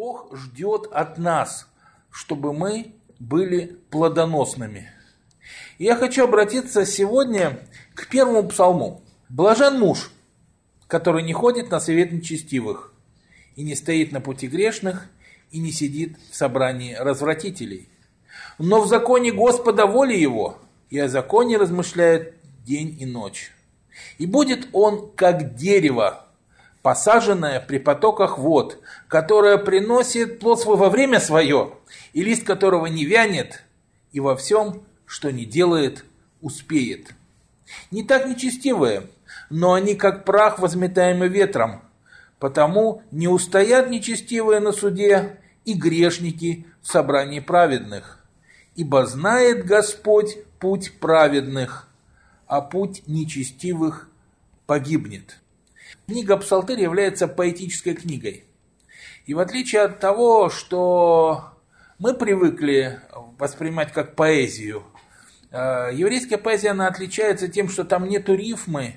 Бог ждет от нас, чтобы мы были плодоносными. И я хочу обратиться сегодня к первому псалму. «Блажен муж, который не ходит на совет нечестивых, и не стоит на пути грешных, и не сидит в собрании развратителей. Но в законе Господа воля его, и о законе размышляет день и ночь. И будет он, как дерево, посаженное при потоках вод, которое приносит плод свой во время свое, и лист которого не вянет, и во всем, что не делает, успеет. Не так нечестивые, но они как прах, возметаемый ветром, потому не устоят нечестивые на суде и грешники в собрании праведных. Ибо знает Господь путь праведных, а путь нечестивых погибнет». Книга Псалтырь является поэтической книгой. И в отличие от того, что мы привыкли воспринимать как поэзию, еврейская поэзия, она отличается тем, что там нету рифмы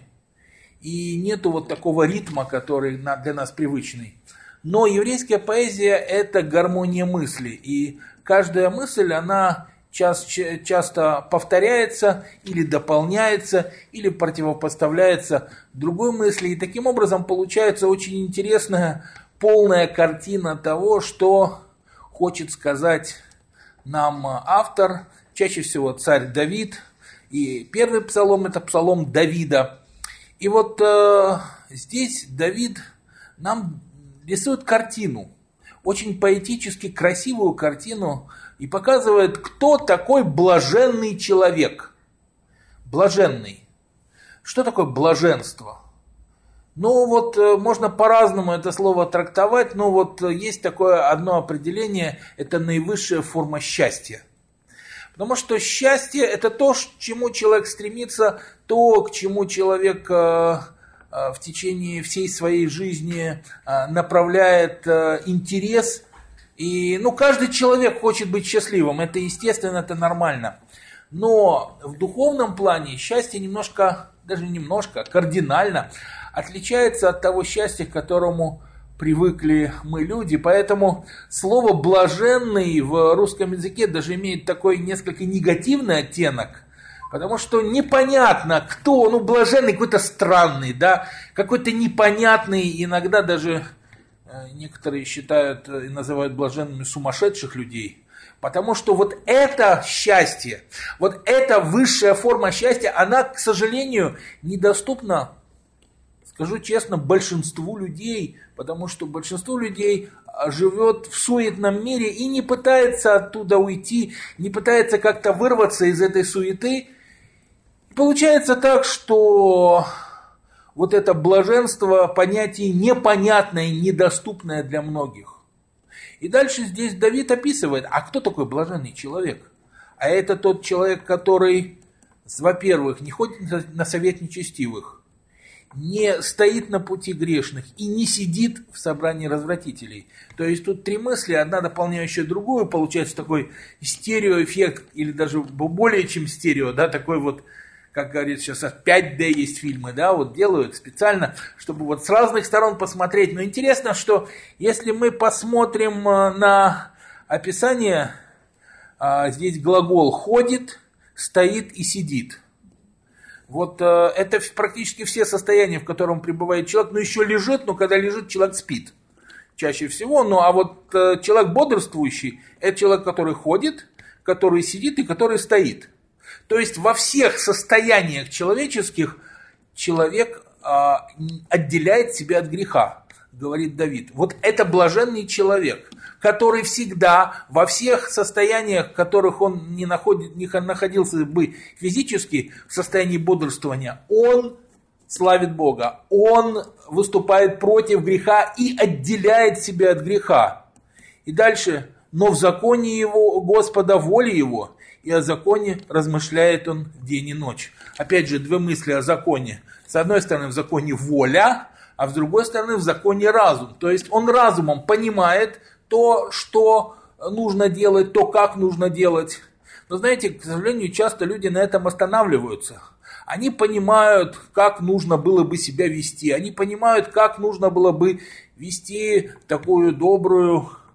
и нету вот такого ритма, который для нас привычный. Но еврейская поэзия – это гармония мысли, и каждая мысль, она часто повторяется или дополняется, или противопоставляется другой мысли. И таким образом получается очень интересная, полная картина того, что хочет сказать нам автор, чаще всего царь Давид. И первый псалом – это псалом Давида. И вот здесь Давид нам рисует картину, очень поэтически красивую картину, и показывает, кто такой блаженный человек. Блаженный. Что такое блаженство? Ну вот можно по-разному это слово трактовать, но вот есть такое одно определение, это наивысшая форма счастья. Потому что счастье – это то, к чему человек стремится, то, к чему человек в течение всей своей жизни направляет интерес. И каждый человек хочет быть счастливым, это естественно, это нормально. Но в духовном плане счастье кардинально отличается от того счастья, к которому привыкли мы люди. Поэтому слово «блаженный» в русском языке даже имеет такой несколько негативный оттенок, потому что непонятно, кто, блаженный какой-то странный, да, какой-то непонятный, иногда даже некоторые считают и называют блаженными сумасшедших людей, потому что вот это счастье, вот эта высшая форма счастья, она, к сожалению, недоступна, скажу честно, большинству людей, потому что большинство людей живет в суетном мире и не пытается оттуда уйти, не пытается как-то вырваться из этой суеты. Получается так, что вот это блаженство, понятие непонятное, недоступное для многих. И дальше здесь Давид описывает, а кто такой блаженный человек? А это тот человек, который, во-первых, не ходит на совет нечестивых, не стоит на пути грешных и не сидит в собрании развратителей. То есть тут три мысли, одна дополняющая другую, получается такой стереоэффект, или даже более чем стерео, да, такой вот, как говорится сейчас, 5D есть фильмы, да, вот делают специально, чтобы вот с разных сторон посмотреть. Но интересно, что если мы посмотрим на описание, здесь глагол «ходит», «стоит» и «сидит». Вот это практически все состояния, в котором пребывает человек, еще лежит, но когда лежит, человек спит чаще всего. А вот человек бодрствующий, это человек, который ходит, который сидит и который стоит. То есть во всех состояниях человеческих человек отделяет себя от греха, говорит Давид. Вот это блаженный человек, который всегда во всех состояниях, в которых он не находился бы физически, в состоянии бодрствования, он славит Бога, он выступает против греха и отделяет себя от греха. И дальше, но в законе его Господа воля его, и о законе размышляет он день и ночь. Опять же, две мысли о законе. С одной стороны, в законе воля, а с другой стороны, в законе разум. То есть он разумом понимает то, что нужно делать, то, как нужно делать. Но знаете, к сожалению, часто люди на этом останавливаются. Они понимают, как нужно было бы себя вести. Они понимают, как нужно было бы вести такую добрую,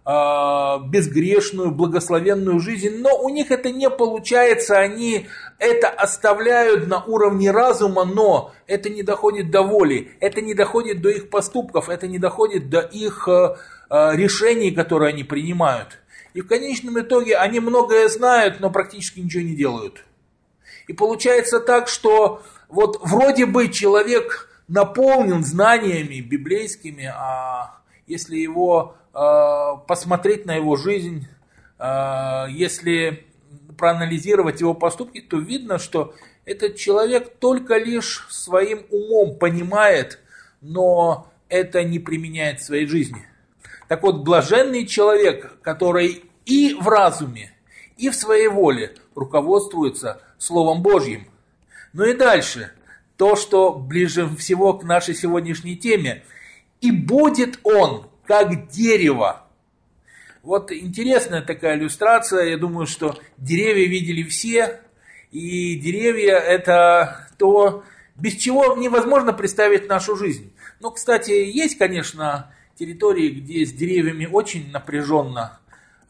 безгрешную, благословенную жизнь, но у них это не получается, они это оставляют на уровне разума, но это не доходит до воли, это не доходит до их поступков, это не доходит до их решений, которые они принимают. И в конечном итоге они многое знают, но практически ничего не делают. И получается так, что вот вроде бы человек наполнен знаниями библейскими, а если его посмотреть на его жизнь, если проанализировать его поступки, то видно, что этот человек только лишь своим умом понимает, но это не применяет в своей жизни. Так вот, блаженный человек, который и в разуме, и в своей воле руководствуется Словом Божьим. Ну и дальше, то, что ближе всего к нашей сегодняшней теме. «И будет он, как дерево». Вот интересная такая иллюстрация. Я думаю, что деревья видели все. И деревья – это то, без чего невозможно представить нашу жизнь. Ну, кстати, есть, конечно, территории, где с деревьями очень напряженно.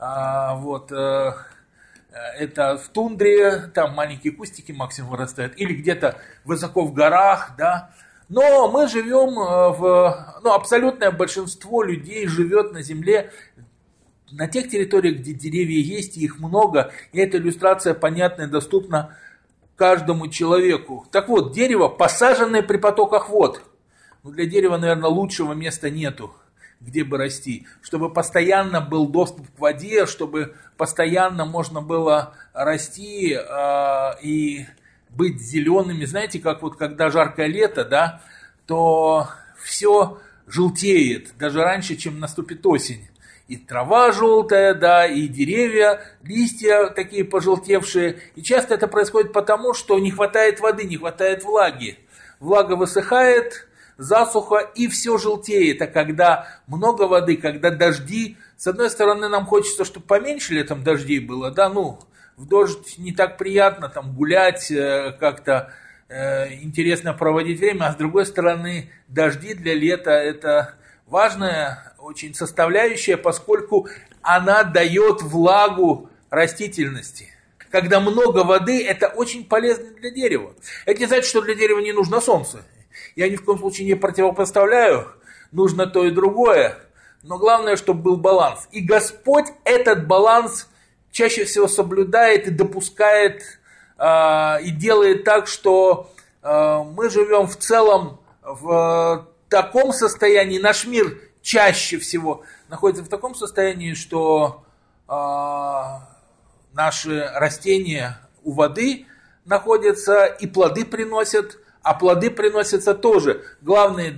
Это в тундре, там маленькие кустики максимум вырастают. Или где-то высоко в горах, да. Но мы живем абсолютное большинство людей живет на земле, на тех территориях, где деревья есть, и их много, и эта иллюстрация понятна и доступна каждому человеку. Так вот, дерево, посаженное при потоках вод. Для дерева, наверное, лучшего места нету, где бы расти. Чтобы постоянно был доступ к воде, чтобы постоянно можно было расти и быть зелеными. Знаете, как вот когда жаркое лето, да, то все желтеет, даже раньше, чем наступит осень. И трава желтая, да, и деревья, листья такие пожелтевшие. И часто это происходит потому, что не хватает воды, не хватает влаги. Влага высыхает, засуха, и все желтеет. А когда много воды, когда дожди, с одной стороны, нам хочется, чтобы поменьше летом дождей было, да, в дождь не так приятно там гулять, как-то интересно проводить время, а с другой стороны, дожди для лета это важная очень составляющая, поскольку она дает влагу растительности. Когда много воды, это очень полезно для дерева. Это не значит, что для дерева не нужно солнце. Я ни в коем случае не противопоставляю, нужно то и другое, но главное, чтобы был баланс. И Господь этот баланс чаще всего соблюдает и допускает, и делает так, что мы живем в целом в таком состоянии, наш мир чаще всего находится в таком состоянии, что наши растения у воды находятся и плоды приносят, а плоды приносятся тоже. Главное,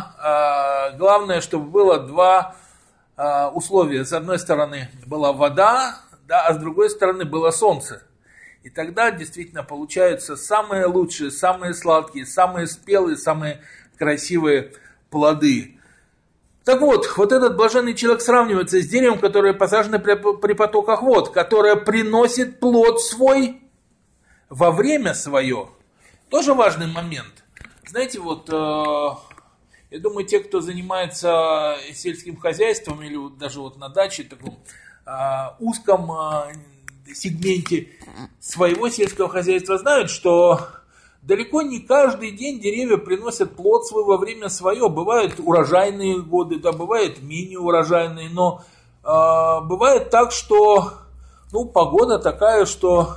чтобы было два условия. С одной стороны была вода, да, а с другой стороны было солнце. И тогда действительно получаются самые лучшие, самые сладкие, самые спелые, самые красивые плоды. Так вот этот блаженный человек сравнивается с деревом, которое посажено при потоках вод, которое приносит плод свой во время свое. Тоже важный момент. Знаете, я думаю, те, кто занимается сельским хозяйством или даже на даче, таком узком сегменте своего сельского хозяйства, знают, что далеко не каждый день деревья приносят плод свой во время свое. Бывают урожайные годы, да, бывают менее урожайные, но бывает так, что погода такая, что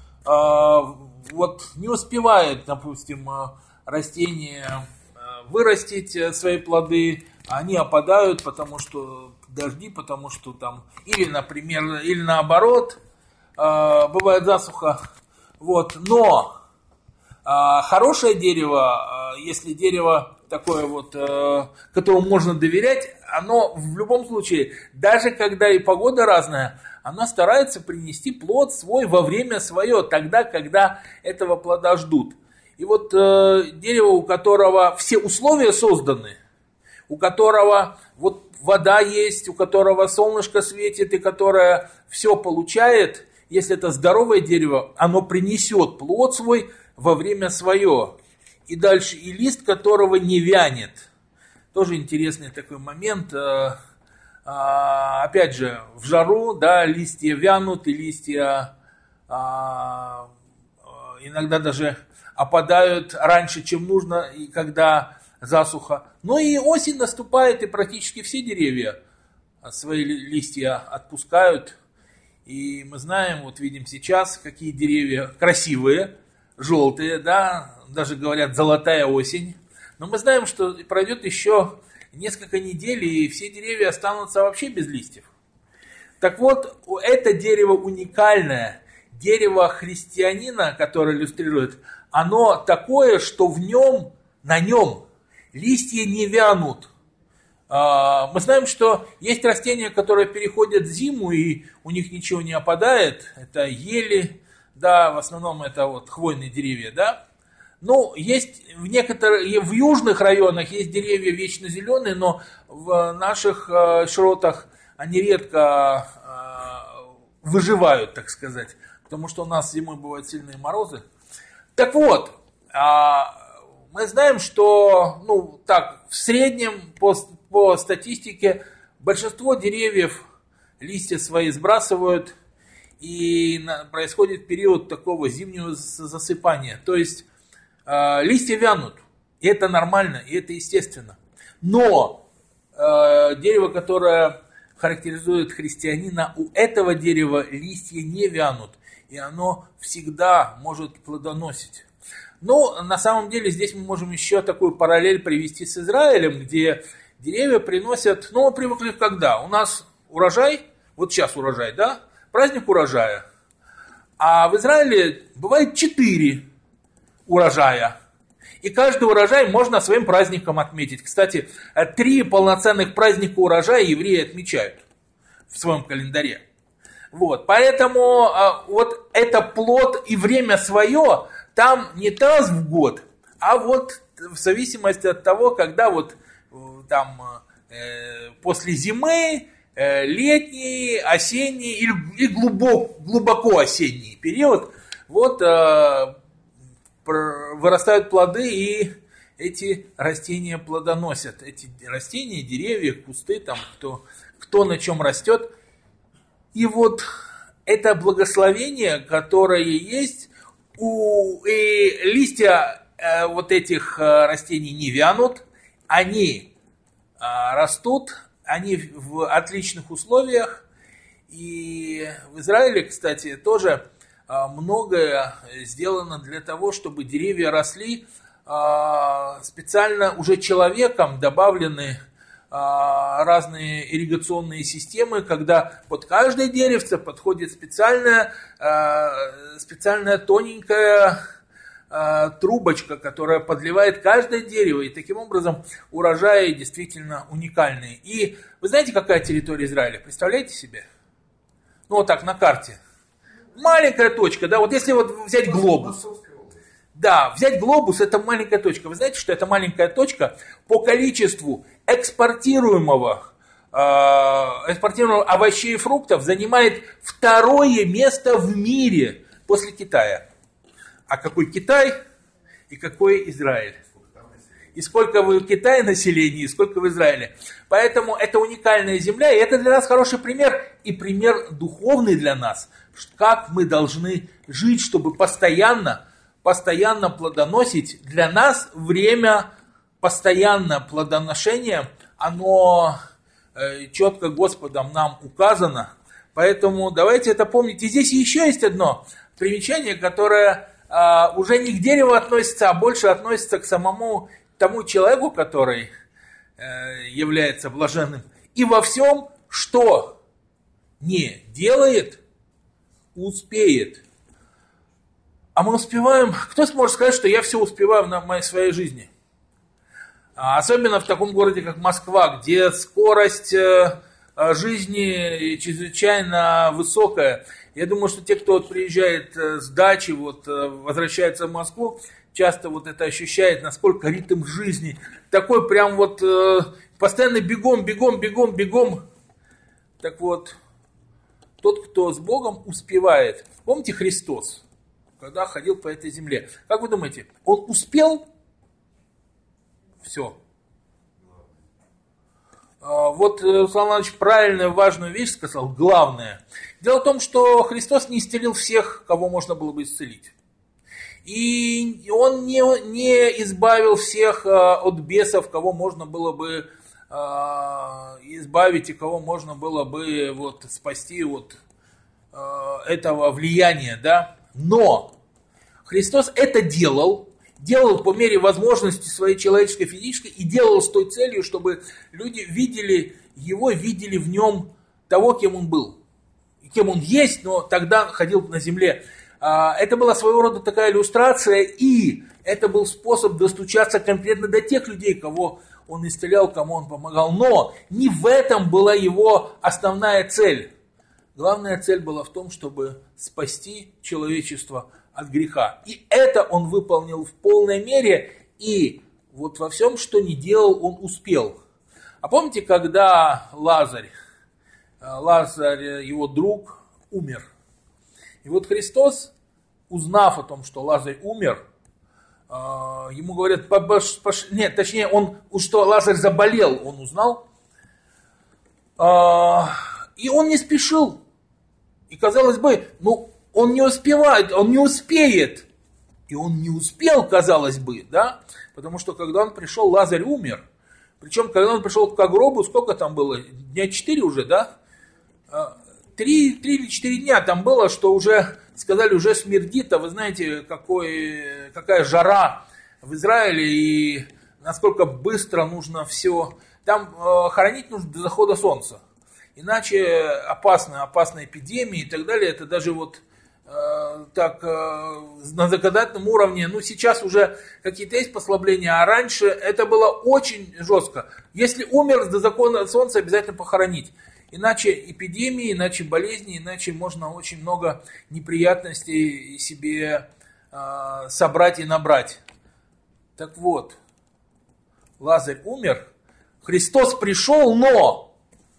не успевает, допустим, растения вырастить свои плоды, они опадают, потому что дожди, потому что там, или, например, или наоборот, бывает засуха. Но хорошее дерево, если дерево такое которому можно доверять, оно в любом случае, даже когда и погода разная, оно старается принести плод свой во время свое, тогда, когда этого плода ждут. И дерево, у которого все условия созданы, у которого вода есть, у которого солнышко светит и которое все получает, если это здоровое дерево, оно принесет плод свой во время свое. И дальше, и лист которого не вянет. Тоже интересный такой момент. опять же, в жару, да, листья вянут, и листья иногда даже опадают раньше, чем нужно, и когда засуха. Но и осень наступает, и практически все деревья свои листья отпускают. И мы знаем, вот видим сейчас, какие деревья красивые, желтые, да, даже говорят золотая осень. Но мы знаем, что пройдет еще несколько недель, и все деревья останутся вообще без листьев. Так вот, это дерево уникальное, дерево христианина, которое иллюстрирует, оно такое, что на нем листья не вянут. Мы знаем, что есть растения, которые переходят зиму, и у них ничего не опадает. Это ели, да, в основном это вот хвойные деревья, да. Ну, есть в южных районах есть деревья вечно зеленые, но в наших широтах они редко выживают, так сказать, потому что у нас зимой бывают сильные морозы. Так вот, мы знаем, что, в среднем по статистике большинство деревьев листья свои сбрасывают, и происходит период такого зимнего засыпания. То есть листья вянут, и это нормально, и это естественно. Но дерево, которое характеризует христианина, у этого дерева листья не вянут, и оно всегда может плодоносить. Но на самом деле здесь мы можем еще такую параллель привести с Израилем, где деревья приносят, мы привыкли когда? У нас урожай, вот сейчас урожай, да? Праздник урожая. А в Израиле бывает 4 урожая. И каждый урожай можно своим праздником отметить. Кстати, 3 полноценных праздника урожая евреи отмечают в своем календаре. Вот, поэтому вот это плод и время свое, там не раз в год, а вот в зависимости от того, когда вот там после зимы, летний, осенний или глубоко осенний период, вот вырастают плоды, и эти растения плодоносят. Эти растения, деревья, кусты, там кто на чем растет. И вот это благословение, которое есть, и листья вот этих растений не вянут, они растут, они в отличных условиях. И в Израиле, кстати, тоже многое сделано для того, чтобы деревья росли. Специально уже человеком добавлены разные ирригационные системы, когда под каждое деревце подходит специальная тоненькая трубочка, которая подливает каждое дерево, и таким образом урожаи действительно уникальные. И вы знаете, какая территория Израиля? Представляете себе? Вот так, на карте. Маленькая точка, да, вот если вот взять глобус. Да, взять глобус, это маленькая точка. Вы знаете, что эта маленькая точка по количеству экспортируемого овощей и фруктов занимает 2-е место в мире после Китая. А какой Китай и какой Израиль? И сколько в Китае населения, и сколько в Израиле. Поэтому это уникальная земля, и это для нас хороший пример, и пример духовный для нас, как мы должны жить, чтобы постоянно плодоносить. Для нас время постоянно плодоношения, оно четко Господом нам указано. Поэтому давайте это помнить. И здесь еще есть одно примечание, которое уже не к дереву относится, а больше относится к тому человеку, который является блаженным. И во всем, что не делает, успеет. А мы успеваем. Кто сможет сказать, что я все успеваю в своей жизни? Особенно в таком городе, как Москва, где скорость жизни чрезвычайно высокая. Я думаю, что те, кто приезжает с дачи, возвращается в Москву, часто это ощущает, насколько ритм жизни такой прям постоянно бегом. Так вот, тот, кто с Богом, успевает. Помните Христос, когда ходил по этой земле? Как вы думаете, он успел? Все. Вот Руслан Иванович правильную, важную вещь сказал, главное. Дело в том, что Христос не исцелил всех, кого можно было бы исцелить. И Он не избавил всех от бесов, кого можно было бы избавить и кого можно было бы вот спасти от этого влияния, да. Но Христос это делал по мере возможности своей человеческой, физической, и делал с той целью, чтобы люди видели его, видели в нем того, кем он был. Кем он есть, но тогда ходил на земле. Это была своего рода такая иллюстрация, и это был способ достучаться конкретно до тех людей, кого он исцелял, кому он помогал. Но не в этом была его основная цель. Главная цель была в том, чтобы спасти человечество от греха. И это он выполнил в полной мере, и вот во всем, что не делал, он успел. А помните, когда Лазарь, его друг, умер? И вот Христос, узнав о том, что Лазарь умер, ему говорят, что Лазарь заболел, он узнал, и он не спешил. И казалось бы, он не успевает, он не успеет. И он не успел, казалось бы, да? Потому что когда он пришел, Лазарь умер. Причем, когда он пришел к гробу, сколько там было? Дня 4 уже, да? 3 или 4 дня там было, что уже сказали, уже смердит. А вы знаете, какая жара в Израиле и насколько быстро нужно все. Там хоронить нужно до захода солнца. Иначе опасны эпидемии и так далее. Это даже вот так на законодательном уровне. Сейчас уже какие-то есть послабления, а раньше это было очень жестко. Если умер до закона солнца, обязательно похоронить. Иначе эпидемии, иначе болезни, иначе можно очень много неприятностей себе собрать и набрать. Так вот, Лазарь умер, Христос пришел, но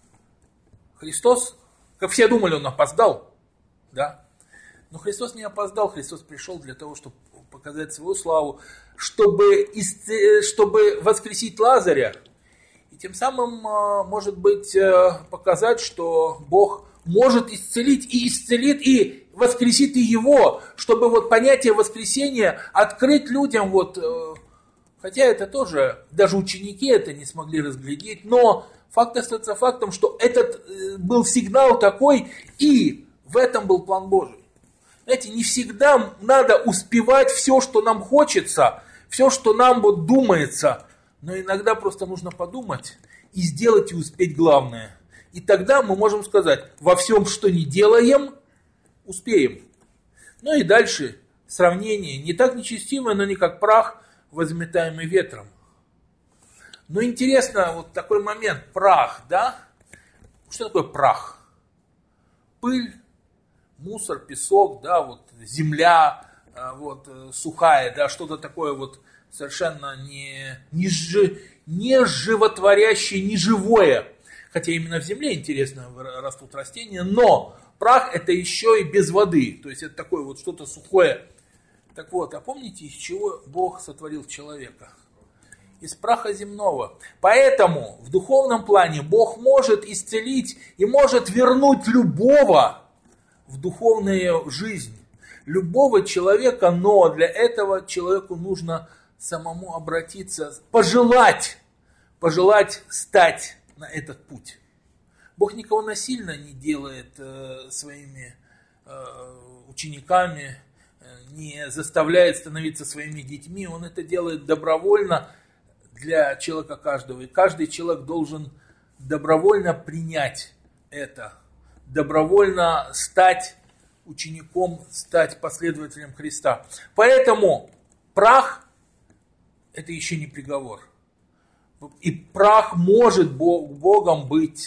Христос, как все думали, он опоздал, да? Но Христос не опоздал, Христос пришел для того, чтобы показать свою славу, чтобы воскресить Лазаря. И тем самым, может быть, показать, что Бог может исцелить и исцелит, и воскресит и его, чтобы вот понятие воскресения открыть людям, хотя это тоже, даже ученики это не смогли разглядеть, но факт остается фактом, что этот был сигнал такой, и в этом был план Божий. Знаете, не всегда надо успевать все, что нам хочется, все, что нам думается, но иногда просто нужно подумать и сделать и успеть главное. И тогда мы можем сказать, во всем, что не делаем, успеем. Ну и дальше сравнение, не так нечестивое, но не как прах, возметаемый ветром. Но интересно, вот такой момент, прах, да? Что такое прах? Пыль, мусор, песок, да, земля, сухая, да, что-то такое совершенно не животворящее, не живое. Хотя именно в земле, интересно, растут растения, но прах это еще и без воды, то есть это такое что-то сухое. Так вот, а помните, из чего Бог сотворил человека? Из праха земного. Поэтому в духовном плане Бог может исцелить и может вернуть любого в духовную жизнь, любого человека, но для этого человеку нужно самому обратиться, пожелать стать на этот путь. Бог никого насильно не делает своими учениками, не заставляет становиться своими детьми, Он это делает добровольно для человека каждого. И каждый человек должен добровольно принять это, добровольно стать учеником, стать последователем Христа. Поэтому прах – это еще не приговор. И прах может Богом быть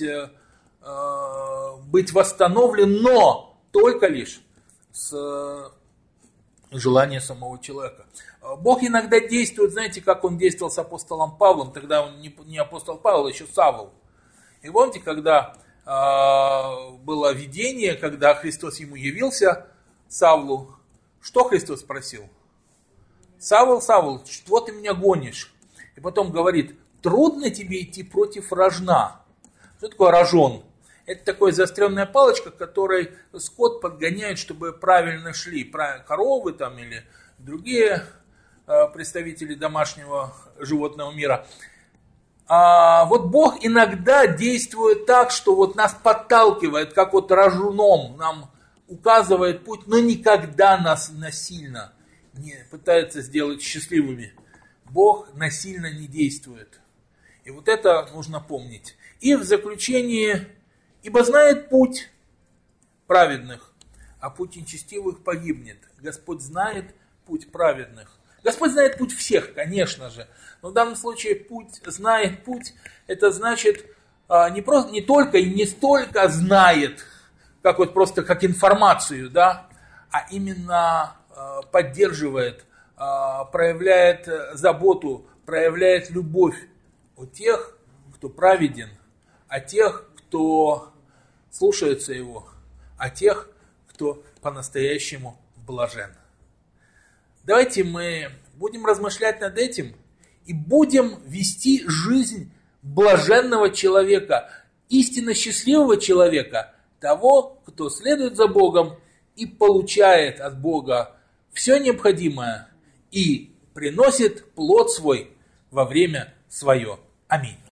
восстановлен, но только лишь с желания самого человека. Бог иногда действует, знаете, как Он действовал с апостолом Павлом, тогда он не апостол Павел, а еще Савл. И помните, когда было видение, когда Христос ему явился, Савлу, что Христос спросил? Савл, Савл, что ты меня гонишь? И потом говорит, трудно тебе идти против рожна. Что такое рожон? Это такая заостренная палочка, которой скот подгоняет, чтобы правильно шли. Коровы там или другие представители домашнего животного мира. А вот Бог иногда действует так, что вот нас подталкивает, как вот рожуном, нам указывает путь, но никогда нас насильно не пытается сделать счастливыми. Бог насильно не действует. И вот это нужно помнить. И в заключение, ибо знает путь праведных, а путь нечестивых погибнет. Господь знает путь праведных. Господь знает путь всех, конечно же. Но в данном случае знает путь, это значит не только и не столько знает, как вот просто как информацию, да, а именно поддерживает, проявляет заботу, проявляет любовь о тех, кто праведен, о тех, кто слушается его, о тех, кто по-настоящему блажен. Давайте мы будем размышлять над этим и будем вести жизнь блаженного человека, истинно счастливого человека, того, кто следует за Богом и получает от Бога все необходимое и приносит плод свой во время свое. Аминь.